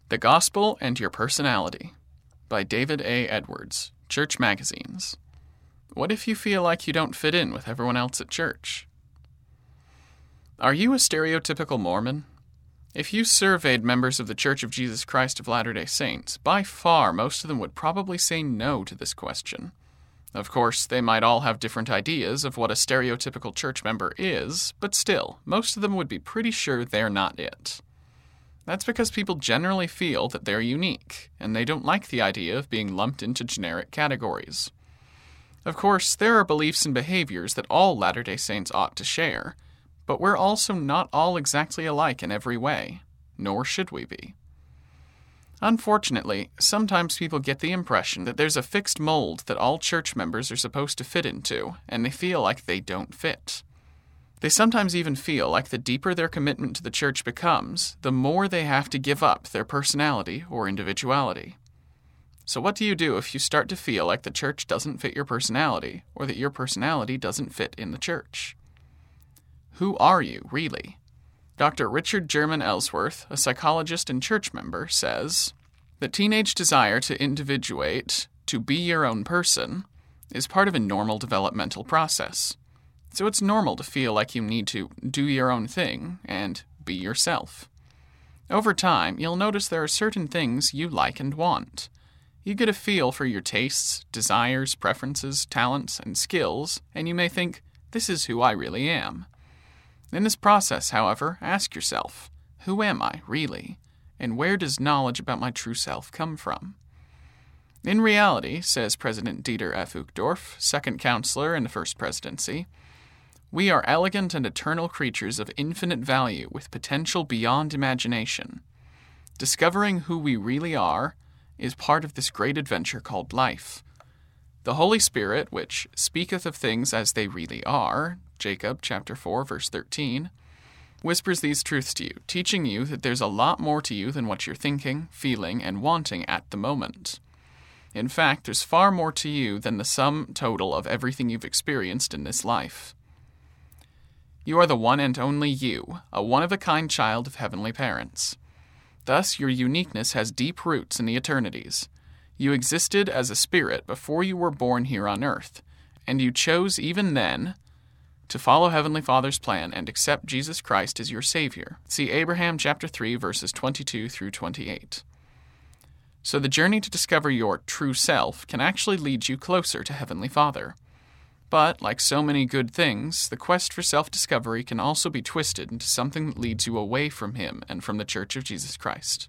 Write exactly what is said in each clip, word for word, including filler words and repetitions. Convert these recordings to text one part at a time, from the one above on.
The Gospel and Your Personality by David A. Edwards, Church Magazines. What if you feel like you don't fit in with everyone else at church? Are you a stereotypical Mormon? If you surveyed members of the Church of Jesus Christ of Latter-day Saints, by far most of them would probably say no to this question. Of course, they might all have different ideas of what a stereotypical church member is, but still, most of them would be pretty sure they're not it. That's because people generally feel that they're unique, and they don't like the idea of being lumped into generic categories. Of course, there are beliefs and behaviors that all Latter-day Saints ought to share, but we're also not all exactly alike in every way, nor should we be. Unfortunately, sometimes people get the impression that there's a fixed mold that all church members are supposed to fit into, and they feel like they don't fit. They sometimes even feel like the deeper their commitment to the church becomes, the more they have to give up their personality or individuality. So what do you do if you start to feel like the church doesn't fit your personality, or that your personality doesn't fit in the church? Who are you, really? Doctor Richard German Ellsworth, a psychologist and church member, says, "The teenage desire to individuate, to be your own person, is part of a normal developmental process. So it's normal to feel like you need to do your own thing and be yourself. Over time, you'll notice there are certain things you like and want. You get a feel for your tastes, desires, preferences, talents, and skills, and you may think, this is who I really am. In this process, however, ask yourself, who am I, really? And where does knowledge about my true self come from? In reality, says President Dieter F. Uchtdorf, second counselor in the First Presidency, we are elegant and eternal creatures of infinite value with potential beyond imagination. Discovering who we really are is part of this great adventure called life. The Holy Spirit, which speaketh of things as they really are, Jacob chapter four, verse thirteen, whispers these truths to you, teaching you that there's a lot more to you than what you're thinking, feeling, and wanting at the moment. In fact, there's far more to you than the sum total of everything you've experienced in this life. You are the one and only you, a one-of-a-kind child of heavenly parents. Thus, your uniqueness has deep roots in the eternities. You existed as a spirit before you were born here on earth, and you chose even then to follow Heavenly Father's plan and accept Jesus Christ as your Savior. See Abraham chapter three, verses twenty-two through twenty-eight. So the journey to discover your true self can actually lead you closer to Heavenly Father. But, like so many good things, the quest for self-discovery can also be twisted into something that leads you away from Him and from the Church of Jesus Christ.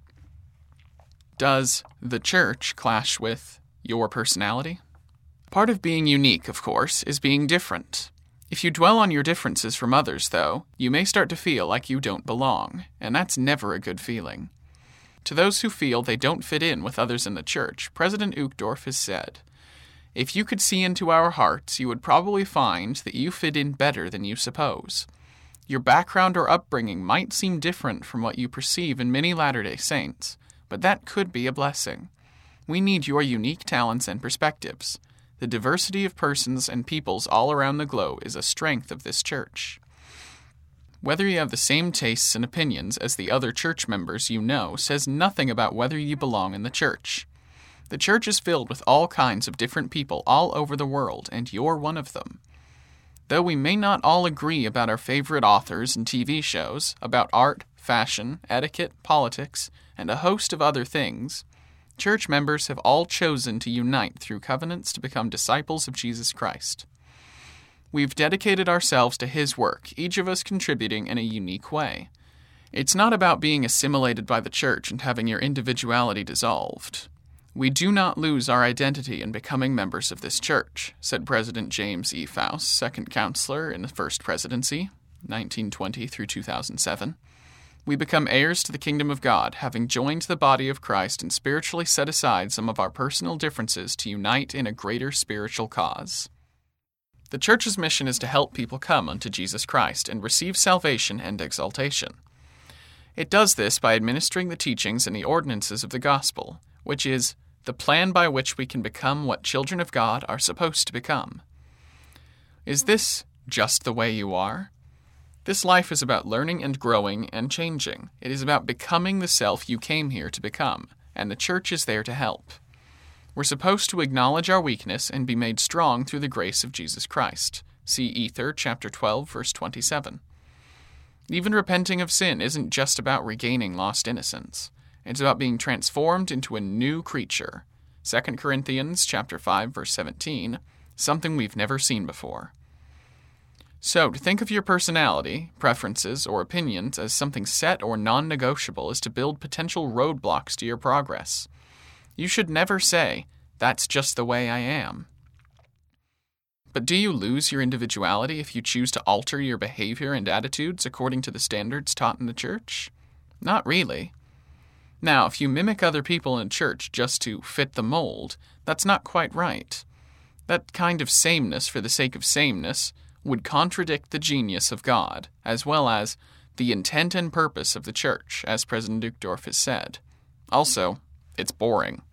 Does the church clash with your personality? Part of being unique, of course, is being different. If you dwell on your differences from others, though, you may start to feel like you don't belong, and that's never a good feeling. To those who feel they don't fit in with others in the church, President Uchtdorf has said, if you could see into our hearts, you would probably find that you fit in better than you suppose. Your background or upbringing might seem different from what you perceive in many Latter-day Saints, but that could be a blessing. We need your unique talents and perspectives. The diversity of persons and peoples all around the globe is a strength of this church. Whether you have the same tastes and opinions as the other church members you know says nothing about whether you belong in the church. The church is filled with all kinds of different people all over the world, and you're one of them. Though we may not all agree about our favorite authors and T V shows, about art, fashion, etiquette, politics, and a host of other things, church members have all chosen to unite through covenants to become disciples of Jesus Christ. We've dedicated ourselves to His work, each of us contributing in a unique way. It's not about being assimilated by the church and having your individuality dissolved. We do not lose our identity in becoming members of this church, said President James E. Faust, second counselor in the First Presidency, nineteen twenty through two thousand seven. We become heirs to the kingdom of God, having joined the body of Christ and spiritually set aside some of our personal differences to unite in a greater spiritual cause. The church's mission is to help people come unto Jesus Christ and receive salvation and exaltation. It does this by administering the teachings and the ordinances of the gospel, which is the plan by which we can become what children of God are supposed to become. Is this just the way you are? This life is about learning and growing and changing. It is about becoming the self you came here to become, and the church is there to help. We're supposed to acknowledge our weakness and be made strong through the grace of Jesus Christ. See Ether, chapter twelve, verse twenty-seven. Even repenting of sin isn't just about regaining lost innocence. It's about being transformed into a new creature. Second Corinthians chapter five, verse seventeen, something we've never seen before. So, to think of your personality, preferences, or opinions as something set or non-negotiable is to build potential roadblocks to your progress. You should never say, "That's just the way I am." But do you lose your individuality if you choose to alter your behavior and attitudes according to the standards taught in the church? Not really. Now, if you mimic other people in a church just to fit the mold, that's not quite right. That kind of sameness for the sake of sameness would contradict the genius of God, as well as the intent and purpose of the church, as President Uchtdorf has said. Also, it's boring.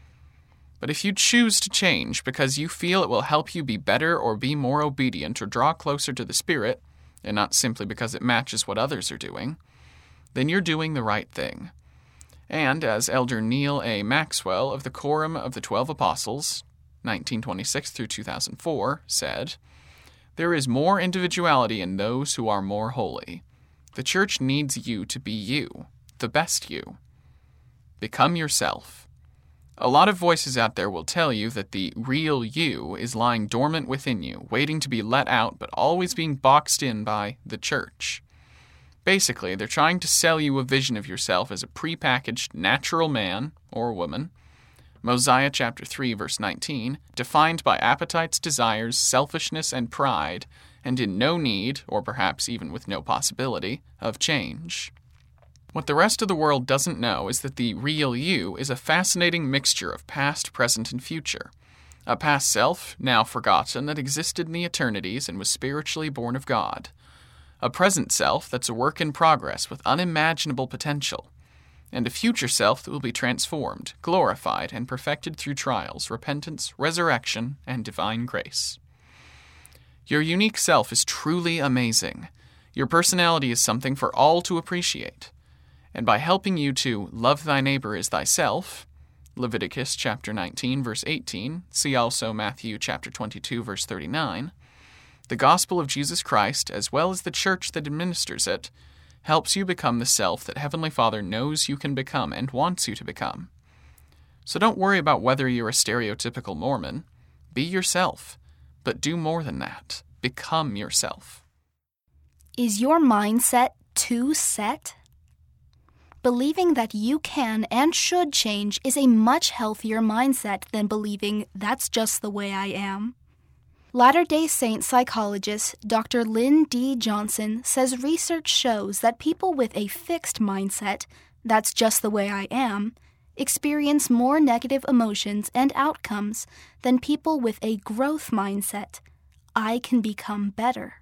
But if you choose to change because you feel it will help you be better or be more obedient or draw closer to the Spirit, and not simply because it matches what others are doing, then you're doing the right thing. And as Elder Neil A. Maxwell of the Quorum of the Twelve Apostles, nineteen twenty-six through two thousand four, said, "There is more individuality in those who are more holy. The church needs you to be you, the best you. Become yourself. A lot of voices out there will tell you that the real you is lying dormant within you, waiting to be let out, but always being boxed in by the church. Basically, they're trying to sell you a vision of yourself as a prepackaged natural man or woman, Mosiah chapter three, verse nineteen, defined by appetites, desires, selfishness, and pride, and in no need, or perhaps even with no possibility, of change. What the rest of the world doesn't know is that the real you is a fascinating mixture of past, present, and future. A past self, now forgotten, that existed in the eternities and was spiritually born of God. A present self that's a work in progress with unimaginable potential. And a future self that will be transformed, glorified, and perfected through trials, repentance, resurrection, and divine grace. Your unique self is truly amazing. Your personality is something for all to appreciate. And by helping you to love thy neighbor as thyself, Leviticus chapter nineteen, verse eighteen, see also Matthew chapter twenty-two, verse thirty-nine, the gospel of Jesus Christ, as well as the church that administers it, helps you become the self that Heavenly Father knows you can become and wants you to become. So don't worry about whether you're a stereotypical Mormon. Be yourself, but do more than that. Become yourself. Is your mindset too set? Believing that you can and should change is a much healthier mindset than believing that's just the way I am. Latter-day Saint psychologist Doctor Lynn D. Johnson says research shows that people with a fixed mindset, that's just the way I am, experience more negative emotions and outcomes than people with a growth mindset, I can become better.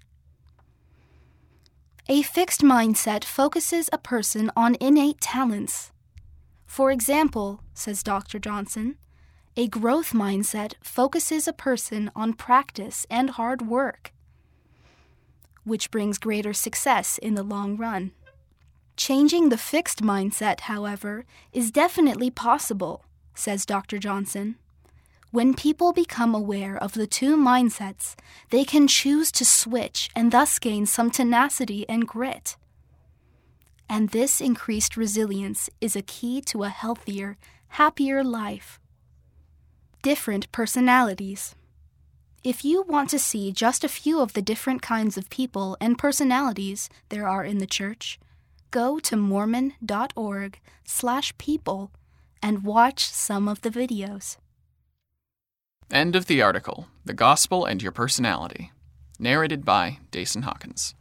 A fixed mindset focuses a person on innate talents. For example, says Doctor Johnson, a growth mindset focuses a person on practice and hard work, which brings greater success in the long run. Changing the fixed mindset, however, is definitely possible, says Doctor Johnson. When people become aware of the two mindsets, they can choose to switch and thus gain some tenacity and grit. And this increased resilience is a key to a healthier, happier life. Different personalities. If you want to see just a few of the different kinds of people and personalities there are in the church, go to mormon.org slash people and watch some of the videos. End of the article. The Gospel and Your Personality. Narrated by Dason Hawkins.